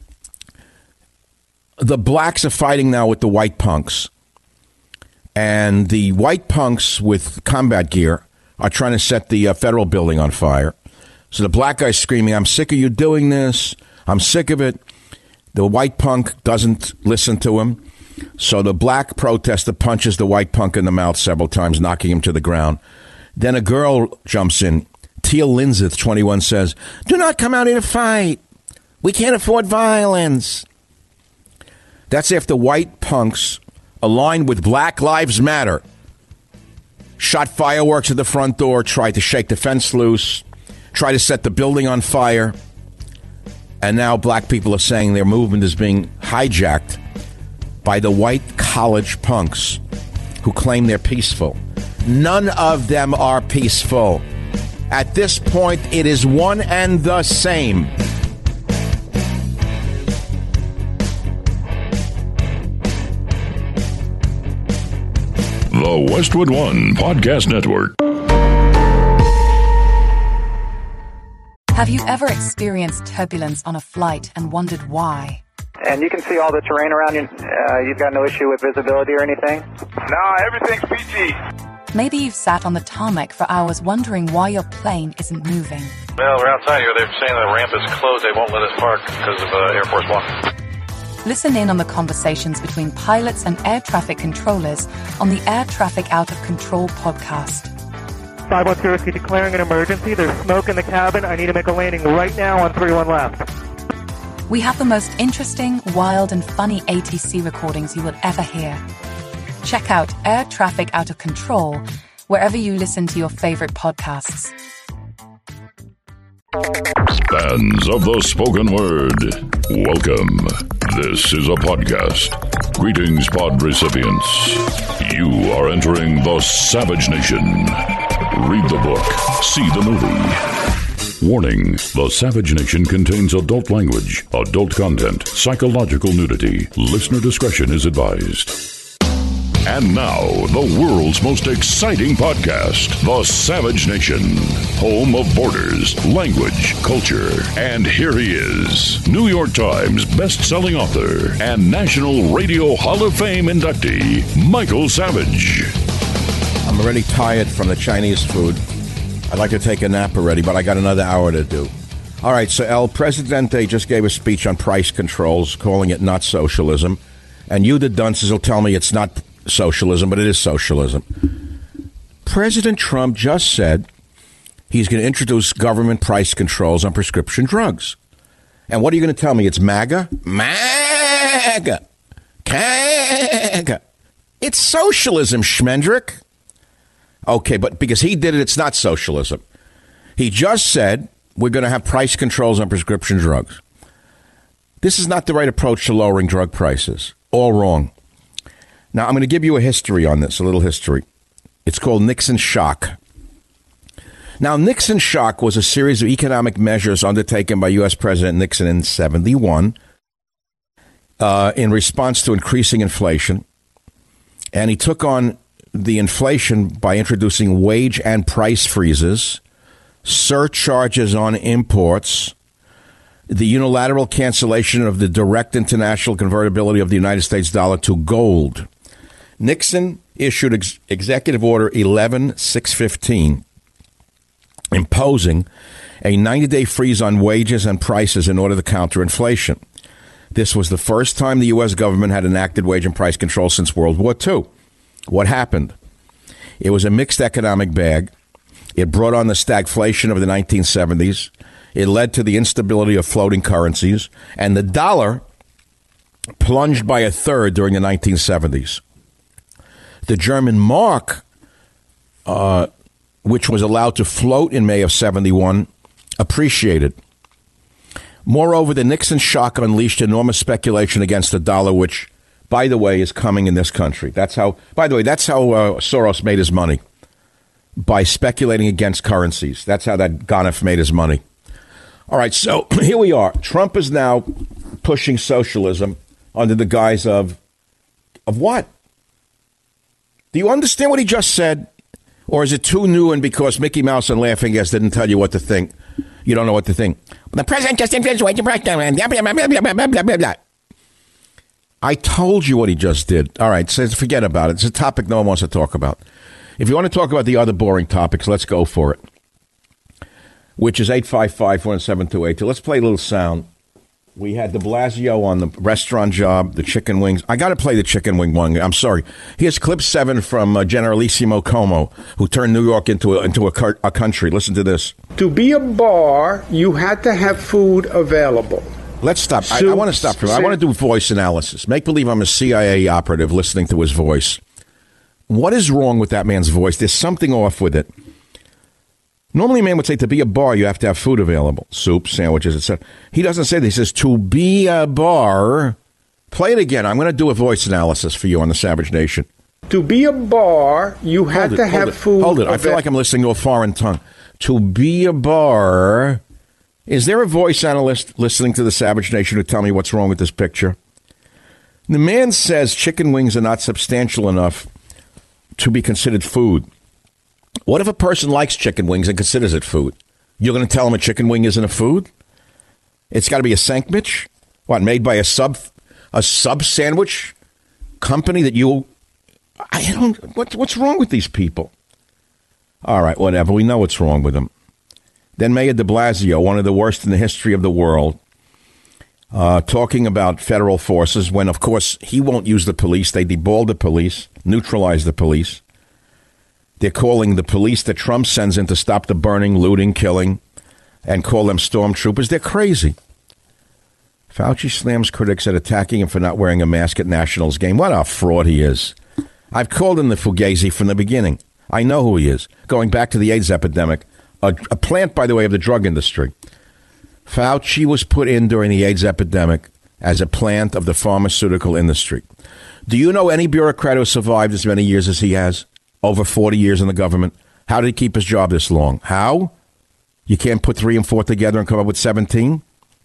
[SPEAKER 1] the blacks are fighting now with the white punks. And the white punks with combat gear are trying to set the federal building on fire. So the black guy's screaming, I'm sick of you doing this. I'm sick of it. The white punk doesn't listen to him. So the black protester punches the white punk in the mouth several times, knocking him to the ground. Then a girl jumps in. Teal Linseth, 21, says, do not come out here to fight. We can't afford violence. That's after white punks aligned with Black Lives Matter shot fireworks at the front door, tried to shake the fence loose, tried to set the building on fire. And now black people are saying their movement is being hijacked by the white college punks who claim they're peaceful. None of them are peaceful. At this point, it is one and the same.
[SPEAKER 2] The Westwood One Podcast Network.
[SPEAKER 8] Have you ever experienced turbulence on a flight and wondered why?
[SPEAKER 9] And you can see all the terrain around you. You've got no issue with visibility or anything?
[SPEAKER 10] No, everything's PG.
[SPEAKER 8] Maybe you've sat on the tarmac for hours wondering why your plane isn't moving.
[SPEAKER 9] Well, we're outside here. They're saying the ramp is closed. They won't let us park because of Air Force One.
[SPEAKER 8] Listen in on the conversations between pilots and air traffic controllers on the Air Traffic Out of Control podcast.
[SPEAKER 10] 510 Whiskey declaring an emergency. There's smoke in the cabin. I need to make a landing right now on 31 left.
[SPEAKER 8] We have the most interesting, wild, and funny ATC recordings you will ever hear. Check out Air Traffic Out of Control wherever you listen to your favorite podcasts.
[SPEAKER 2] Fans of the spoken word, welcome. This is a podcast. Greetings, pod recipients. You are entering the Savage Nation. Read the book, see the movie. Warning, the Savage Nation contains adult language, adult content, psychological nudity. Listener discretion is advised. And now, the world's most exciting podcast, The Savage Nation, home of borders, language, culture. And here he is, New York Times best-selling author and National Radio Hall of Fame inductee, Michael Savage.
[SPEAKER 1] I'm already tired from the Chinese food. I'd like to take a nap already, but I got another hour to do. All right, so El Presidente just gave a speech on price controls, calling it not socialism. And you, the dunces, will tell me it's not socialism, but it is socialism. President Trump just said he's going to introduce government price controls on prescription drugs. And what are you going to tell me? It's MAGA? MAGA. MAGA. It's socialism, Schmendrick. Okay, but because he did it, it's not socialism. He just said we're going to have price controls on prescription drugs. This is not the right approach to lowering drug prices. All wrong. Now, I'm going to give you a history on this, a little history. It's called Nixon Shock. Now, Nixon Shock was a series of economic measures undertaken by U.S. President Nixon in 1971 in response to increasing inflation. And he took on the inflation by introducing wage and price freezes, surcharges on imports, the unilateral cancellation of the direct international convertibility of the United States dollar to gold. Nixon issued Executive Order 11615, imposing a 90-day freeze on wages and prices in order to counter inflation. This was the first time the U.S. government had enacted wage and price control since World War II. What happened? It was a mixed economic bag. It brought on the stagflation of the 1970s. It led to the instability of floating currencies, and the dollar plunged by a third during the 1970s. The German mark, which was allowed to float in May of 71, appreciated. Moreover, the Nixon shock unleashed enormous speculation against the dollar, which, by the way, is coming in this country. That's how Soros made his money, by speculating against currencies. That's how that Gonif made his money. All right, so here we are. Trump is now pushing socialism under the guise of what? Do you understand what he just said? Or is it too new, and because Mickey Mouse and Laughing Gas didn't tell you what to think, you don't know what to think? The president just introduced wage and price. I told you what he just did. All right, so forget about it. It's a topic no one wants to talk about. If you want to talk about the other boring topics, let's go for it, which is 855-417-282. Let's play a little sound. We had de Blasio on the restaurant job, the chicken wings. I got to play the chicken wing one. I'm sorry. Here's clip 7 from Generalissimo Como, who turned New York into a country. Listen to this.
[SPEAKER 3] To be a bar, you had to have food available.
[SPEAKER 1] Let's stop. I want to stop for a minute. I want to do voice analysis. Make believe I'm a CIA operative listening to his voice. What is wrong with that man's voice? There's something off with it. Normally, a man would say to be a bar, you have to have food available. Soup, sandwiches, etc. He doesn't say that. He says to be a bar. Play it again. I'm going to do a voice analysis for you on the Savage Nation.
[SPEAKER 3] To be a bar, you had to have food.
[SPEAKER 1] Hold it. I feel like I'm listening to a foreign tongue. To be a bar. Is there a voice analyst listening to the Savage Nation to tell me what's wrong with this picture? The man says chicken wings are not substantial enough to be considered food. What if a person likes chicken wings and considers it food? You're going to tell him a chicken wing isn't a food? It's got to be a sandwich? What, made by a sub sandwich company that you... what's wrong with these people? All right, whatever. We know what's wrong with him. Then Mayor de Blasio, one of the worst in the history of the world, talking about federal forces when, of course, he won't use the police. They deballed the police, neutralized the police. They're calling the police that Trump sends in to stop the burning, looting, killing, and call them stormtroopers. They're crazy. Fauci slams critics at attacking him for not wearing a mask at Nationals game. What a fraud he is. I've called him the Fugazi from the beginning. I know who he is. Going back to the AIDS epidemic, a plant, by the way, of the drug industry. Fauci was put in during the AIDS epidemic as a plant of the pharmaceutical industry. Do you know any bureaucrat who survived as many years as he has? Over 40 years in the government. How did he keep his job this long? How? You can't put 3 and 4 together and come up with 17?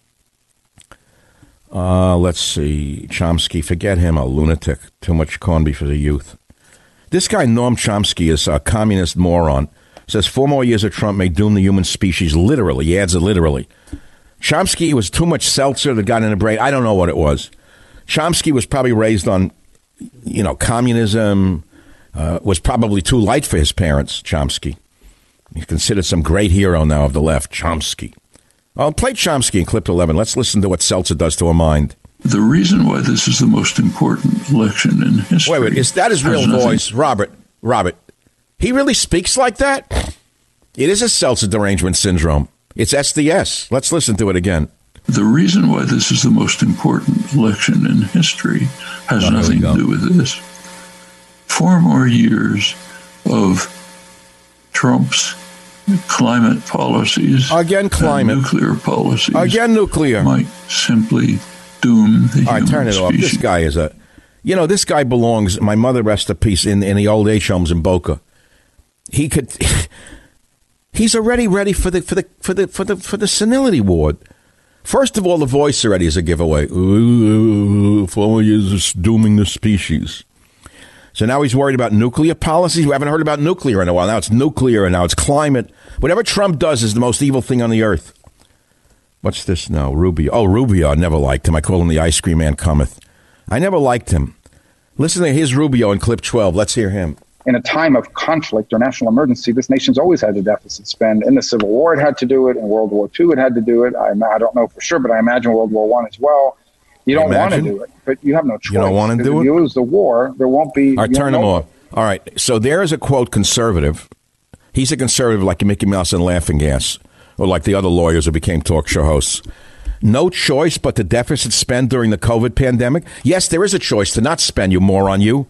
[SPEAKER 1] Let's see. Chomsky, forget him, a lunatic. Too much corned beef for the youth. This guy, Noam Chomsky, is a communist moron. Says 4 more years of Trump may doom the human species. Literally. He adds it literally. Chomsky was too much seltzer that got in the brain. I don't know what it was. Chomsky was probably raised on, communism. Was probably too light for his parents, Chomsky. He's considered some great hero now of the left, Chomsky. I'll play Chomsky in clip 11. Let's listen to what seltzer does to a mind.
[SPEAKER 11] The reason why this is the most important election in history...
[SPEAKER 1] Wait, is that his real voice? Robert, he really speaks like that? It is a seltzer derangement syndrome. It's SDS. Let's listen to it again.
[SPEAKER 11] The reason why this is the most important election in history has nothing to do with this. 4 more years of Trump's climate policies,
[SPEAKER 1] again climate,
[SPEAKER 11] and nuclear policies,
[SPEAKER 1] again nuclear,
[SPEAKER 11] might simply doom the human
[SPEAKER 1] turn it off. This guy is this guy belongs. My mother, rest in peace, in the old age homes in Boca. He's already ready for the senility ward. First of all, the voice already is a giveaway. 4 more years of dooming the species. So now he's worried about nuclear policies. We haven't heard about nuclear in a while. Now it's nuclear and now it's climate. Whatever Trump does is the most evil thing on the earth. What's this now? Rubio. Oh, Rubio. I never liked him. I call him the ice cream man cometh. I never liked him. Listen to his Rubio in clip 12. Let's hear him.
[SPEAKER 12] In a time of conflict or national emergency, this nation's always had a deficit spend. In the Civil War, it had to do it. In World War II, it had to do it. I don't know for sure, but I imagine World War I as well. You don't want to do it, but you have no choice.
[SPEAKER 1] You don't want to do it?
[SPEAKER 12] If you lose the war, there won't be...
[SPEAKER 1] All right, turn him off. All right, so there is a, quote, conservative. He's a conservative like Mickey Mouse and Laughing Gas, or like the other lawyers who became talk show hosts. No choice but to deficit spend during the COVID pandemic? Yes, there is a choice to not spend, you moron, you.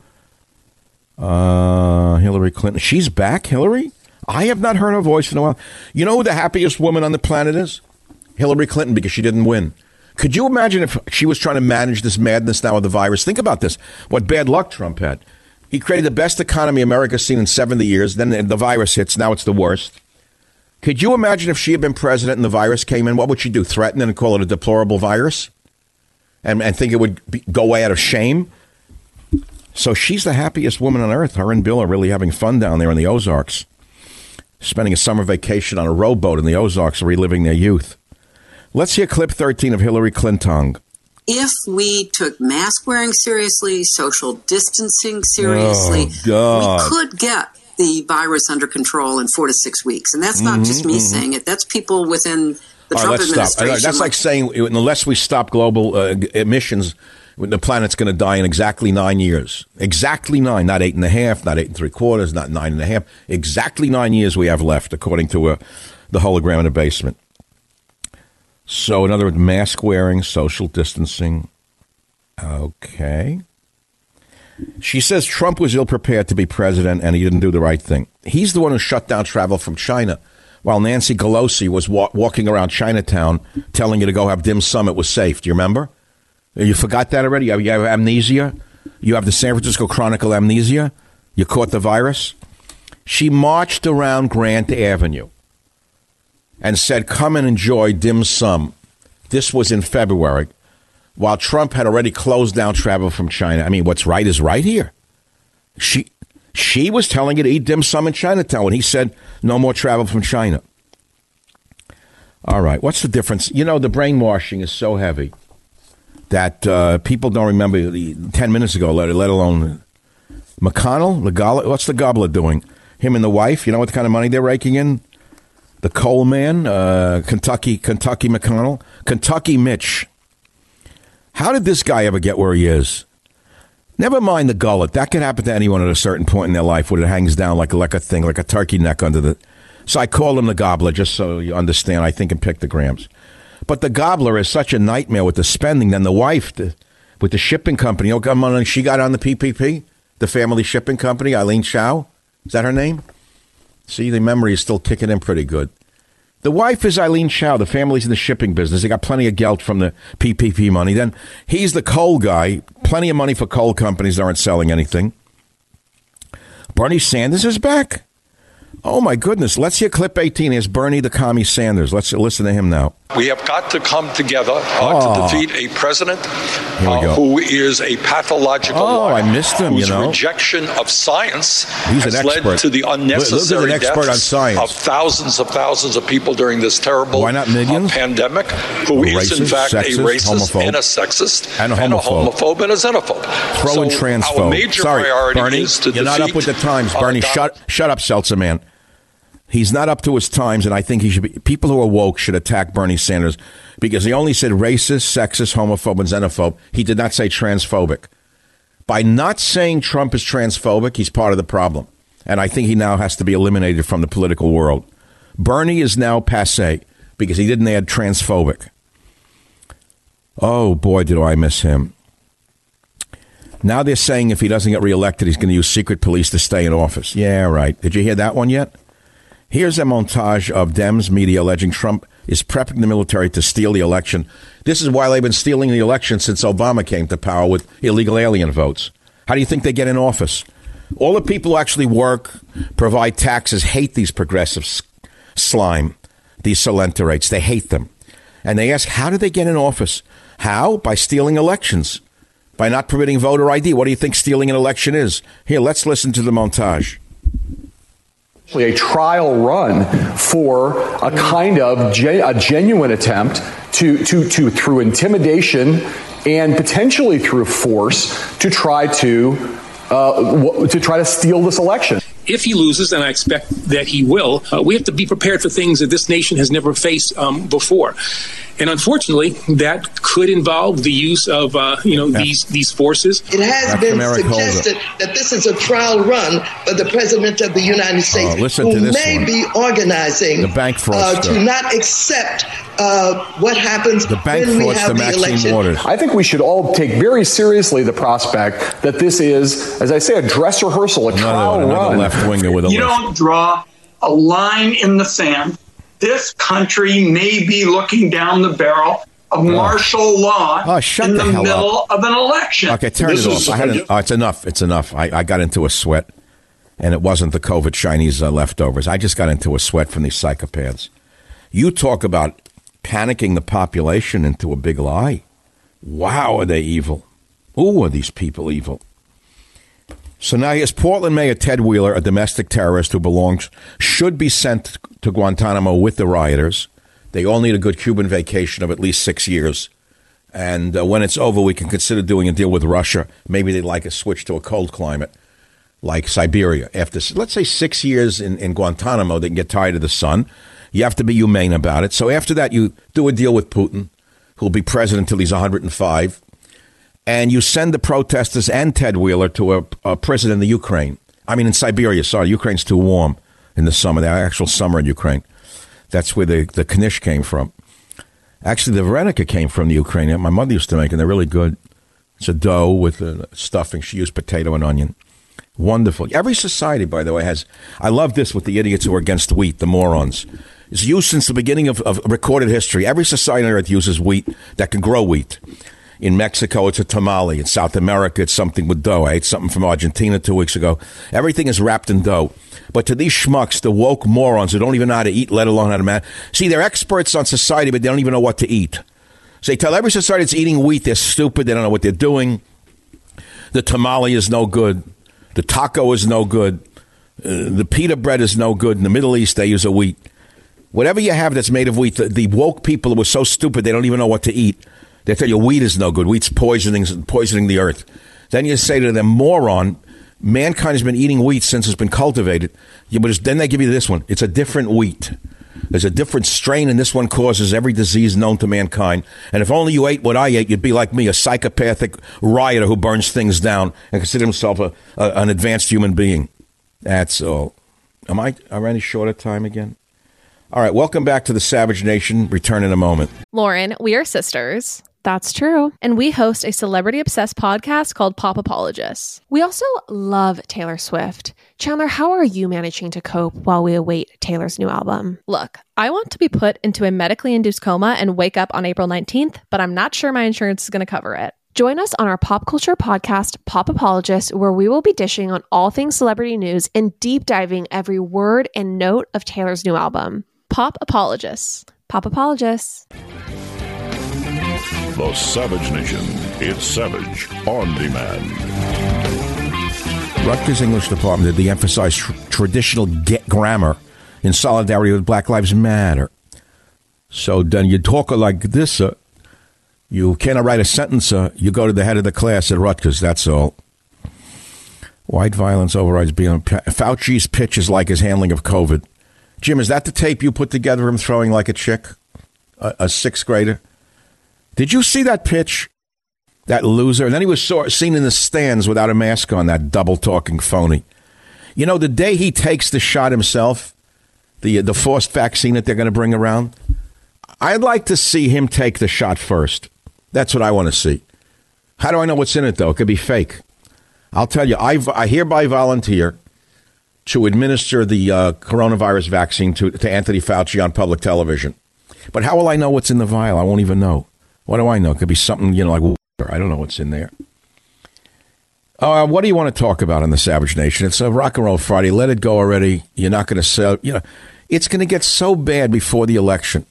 [SPEAKER 1] Hillary Clinton. She's back, Hillary? I have not heard her voice in a while. You know who the happiest woman on the planet is? Hillary Clinton, because she didn't win. Could you imagine if she was trying to manage this madness now with the virus? Think about this. What bad luck Trump had. He created the best economy America's seen in 70 years. Then the virus hits. Now it's the worst. Could you imagine if she had been president and the virus came in? What would she do? Threaten and call it a deplorable virus? And think it would go away out of shame? So she's the happiest woman on earth. Her and Bill are really having fun down there in the Ozarks. Spending a summer vacation on a rowboat in the Ozarks, reliving their youth. Let's hear clip 13 of Hillary Clinton.
[SPEAKER 13] If we took mask wearing seriously, social distancing seriously, we could get the virus under control in 4 to 6 weeks. And that's not just me saying it. That's people within the Trump administration.
[SPEAKER 1] That's like saying unless we stop global emissions, the planet's going to die in exactly 9 years. Exactly 9, not 8.5, not 8 3/4, not 9.5. Exactly 9 years we have left, according to the hologram in the basement. So, in other words, mask wearing, social distancing. Okay. She says Trump was ill-prepared to be president and he didn't do the right thing. He's the one who shut down travel from China, while Nancy Pelosi was walking around Chinatown telling you to go have dim sum. It was safe. Do you remember? You forgot that already? You have amnesia? You have the San Francisco Chronicle amnesia? You caught the virus? She marched around Grant Avenue and said, come and enjoy dim sum. This was in February, while Trump had already closed down travel from China. I mean, what's right is right here. She was telling you to eat dim sum in Chinatown when he said no more travel from China. All right, what's the difference? You know, the brainwashing is so heavy that people don't remember 10 minutes ago, let alone McConnell, what's the gobbler doing? Him and the wife, you know what kind of money they're raking in? The coal man, Kentucky McConnell, Kentucky Mitch. How did this guy ever get where he is? Never mind the gullet. That could happen to anyone at a certain point in their life where it hangs down like a turkey neck under the... So I call him the gobbler, just so you understand. I think in pictograms. But the gobbler is such a nightmare with the spending. Then the wife with the shipping company. Oh, come on, she got on the PPP, the family shipping company, Eileen Chao. Is that her name? See, the memory is still kicking in pretty good. The wife is Eileen Chao. The family's in the shipping business. They got plenty of gelt from the PPP money. Then he's the coal guy. Plenty of money for coal companies that aren't selling anything. Bernie Sanders is back. Oh, my goodness. Let's hear clip 18. Here's Bernie the Commie Sanders. Let's listen to him now.
[SPEAKER 14] We have got to come together to defeat a president who is a pathological liar.
[SPEAKER 1] I missed him,
[SPEAKER 14] whose rejection of science has led to the
[SPEAKER 1] an
[SPEAKER 14] unnecessary
[SPEAKER 1] expert
[SPEAKER 14] deaths
[SPEAKER 1] on
[SPEAKER 14] of thousands of people during this terrible pandemic, who is in fact
[SPEAKER 1] sexist,
[SPEAKER 14] a racist
[SPEAKER 1] homophobe,
[SPEAKER 14] and a sexist
[SPEAKER 1] and a homophobe
[SPEAKER 14] and a xenophobe.
[SPEAKER 1] Throw in transphobe.
[SPEAKER 14] Our major
[SPEAKER 1] Sorry,
[SPEAKER 14] priority
[SPEAKER 1] Bernie,
[SPEAKER 14] is to
[SPEAKER 1] you're not up with the times. Bernie, shut up, Seltzer man. He's not up to his times, and I think he should be. People who are woke should attack Bernie Sanders because he only said racist, sexist, homophobe, and xenophobe. He did not say transphobic. By not saying Trump is transphobic, he's part of the problem. And I think he now has to be eliminated from the political world. Bernie is now passé because he didn't add transphobic. Oh, boy, did I miss him. Now they're saying if he doesn't get reelected, he's going to use secret police to stay in office. Yeah, right. Did you hear that one yet? Here's a montage of Dems media alleging Trump is prepping the military to steal the election. This is why they've been stealing the election since Obama came to power with illegal alien votes. How do you think they get in office? All the people who actually work, provide taxes, hate these progressive slime, these Solenterates. They hate them. And they ask, how do they get in office? How? By stealing elections. By not permitting voter ID. What do you think stealing an election is? Here, let's listen to the montage.
[SPEAKER 15] A trial run for a kind of a genuine attempt to through intimidation and potentially through force to try to steal this election.
[SPEAKER 16] If he loses, and I expect that he will, we have to be prepared for things that this nation has never faced before. And unfortunately, that could involve the use of, these forces.
[SPEAKER 17] It has been suggested that this is a trial run for the President of the United States, who may be organizing
[SPEAKER 1] the bank fraud
[SPEAKER 17] to not accept what happens when we have the election.
[SPEAKER 15] I think we should all take very seriously the prospect that this is, as I say, a dress rehearsal, a trial run.
[SPEAKER 1] Left-winger with a
[SPEAKER 18] you don't draw a line in the sand. This country may be looking down the barrel of martial law in the middle of an election.
[SPEAKER 1] Okay, turn it off. It's enough. It's enough. I got into a sweat, and it wasn't the COVID Chinese leftovers. I just got into a sweat from these psychopaths. You talk about panicking the population into a big lie. Wow, are they evil? Ooh, are these people evil? So now here's Portland Mayor Ted Wheeler, a domestic terrorist who should be sent to Guantanamo with the rioters. They all need a good Cuban vacation of at least 6 years. And when it's over, we can consider doing a deal with Russia. Maybe they'd like a switch to a cold climate like Siberia. After, let's say, 6 years in Guantanamo, they can get tired of the sun. You have to be humane about it. So after that, you do a deal with Putin, who'll be president until he's 105. And you send the protesters and Ted Wheeler to a prison in the Ukraine. I mean, in Siberia. Sorry, Ukraine's too warm in the summer, the actual summer in Ukraine. That's where the knish came from. Actually, the Varenica came from the Ukraine. My mother used to make, and they're really good. It's a dough with stuffing. She used potato and onion. Wonderful. Every society, by the way, has... I love this with the idiots who are against wheat, the morons. It's used since the beginning of recorded history. Every society on earth uses wheat that can grow wheat. In Mexico, it's a tamale. In South America, it's something with dough. I ate something from Argentina 2 weeks ago. Everything is wrapped in dough. But to these schmucks, the woke morons who don't even know how to eat, let alone how to manage. See, they're experts on society, but they don't even know what to eat. So they tell every society that's eating wheat, they're stupid. They don't know what they're doing. The tamale is no good. The taco is no good. The pita bread is no good. In the Middle East, they use a wheat. Whatever you have that's made of wheat, the woke people who are so stupid, they don't even know what to eat. They tell you wheat is no good. Wheat's poisoning the earth. Then you say to them, moron, Mankind has been eating wheat since it's been cultivated. But then they give you this one. It's a different wheat. There's a different strain, and this one causes every disease known to mankind. And if only you ate what I ate, you'd be like me, a psychopathic rioter who burns things down and consider himself an advanced human being. That's all. Am I running short of time again? All right, welcome back to the Savage Nation. Return in a moment.
[SPEAKER 19] Lauren, we are sisters. That's true. And we host a celebrity-obsessed podcast called Pop Apologists. We also love Taylor Swift. Chandler, how are you managing to cope while we await Taylor's new album? Look, I want to be put into a medically induced coma and wake up on April 19th, but I'm not sure my insurance is going to cover it. Join us on our pop culture podcast, Pop Apologists, where we will be dishing on all things celebrity news and deep diving every word and note of Taylor's new album. Pop Apologists. Pop Apologists.
[SPEAKER 2] The Savage Nation. It's Savage on Demand.
[SPEAKER 1] Rutgers English Department did emphasize traditional grammar in solidarity with Black Lives Matter. So then you talk like this, you cannot write a sentence, you go to the head of the class at Rutgers, that's all. White violence overrides being... Fauci's pitch is like his handling of COVID. Jim, is that the tape you put together him throwing like a chick? A sixth grader? Did you see that pitch? That loser? And then he was seen in the stands without a mask on, that double-talking phony. You know, the day he takes the shot himself, the forced vaccine that they're going to bring around, I'd like to see him take the shot first. That's what I want to see. How do I know what's in it, though? It could be fake. I'll tell you, I hereby volunteer to administer the coronavirus vaccine to Anthony Fauci on public television. But how will I know what's in the vial? I won't even know. What do I know? It could be something, like water. I don't know what's in there. What do you want to talk about in the Savage Nation? It's a Rock and Roll Friday. Let it go already. You're not going to sell. It's going to get so bad before the election.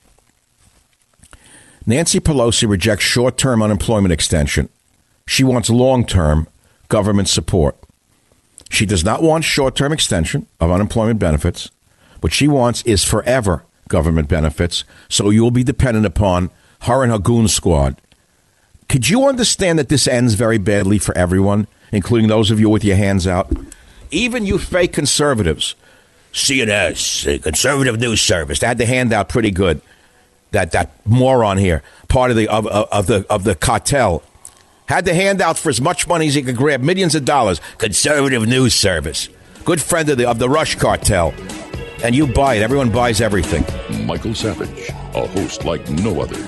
[SPEAKER 1] Nancy Pelosi rejects short-term unemployment extension. She wants long-term government support. She does not want short-term extension of unemployment benefits. What she wants is forever government benefits, so you'll be dependent upon her and her goon squad. Could you understand that this ends very badly for everyone, including those of you with your hands out? Even you fake conservatives. CNS, Conservative News Service, they had the handout pretty good. That moron here, part of the cartel, had the handout for as much money as he could grab, millions of dollars. Conservative News Service, good friend of the Rush cartel. And you buy it. Everyone buys everything.
[SPEAKER 2] Michael Savage, a host like no other.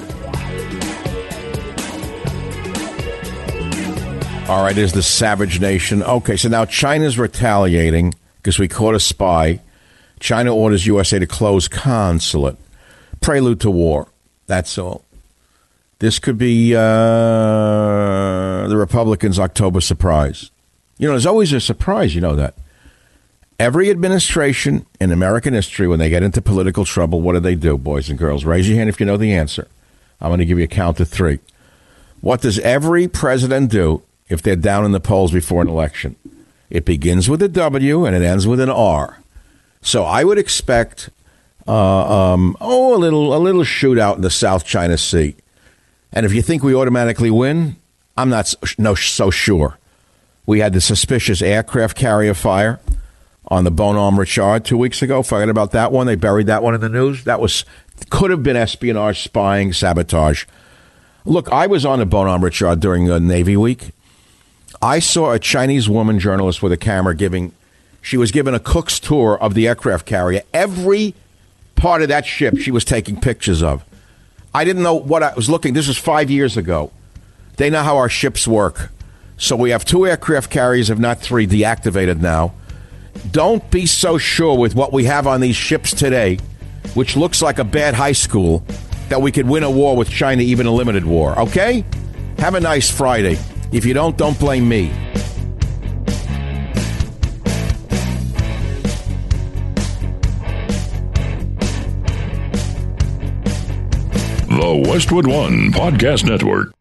[SPEAKER 1] All right, is the Savage Nation. Okay, so now China's retaliating because we caught a spy. China orders USA to close consulate. Prelude to war. That's all. This could be the Republicans' October surprise. There's always a surprise, you know that. Every administration in American history, when they get into political trouble, what do, boys and girls? Raise your hand if you know the answer. I'm going to give you a count to 3. What does every president do if they're down in the polls before an election? It begins with a W and it ends with an R. So I would expect a little shootout in the South China Sea. And if you think we automatically win, I'm not so sure. We had the suspicious aircraft carrier fire on the Bonhomme Richard 2 weeks ago. Forget about that one. They buried that one in the news. That could have been espionage, spying, sabotage. Look, I was on the Bonhomme Richard during Navy Week. I saw a Chinese woman journalist with a camera she was given a cook's tour of the aircraft carrier. Every part of that ship she was taking pictures of. I didn't know what I was looking. This was 5 years ago. They know how our ships work. So we have 2 aircraft carriers, if not 3, deactivated now. Don't be so sure with what we have on these ships today, which looks like a bad high school, that we could win a war with China, even a limited war. Okay? Have a nice Friday. If you don't blame me.
[SPEAKER 2] The Westwood One Podcast Network.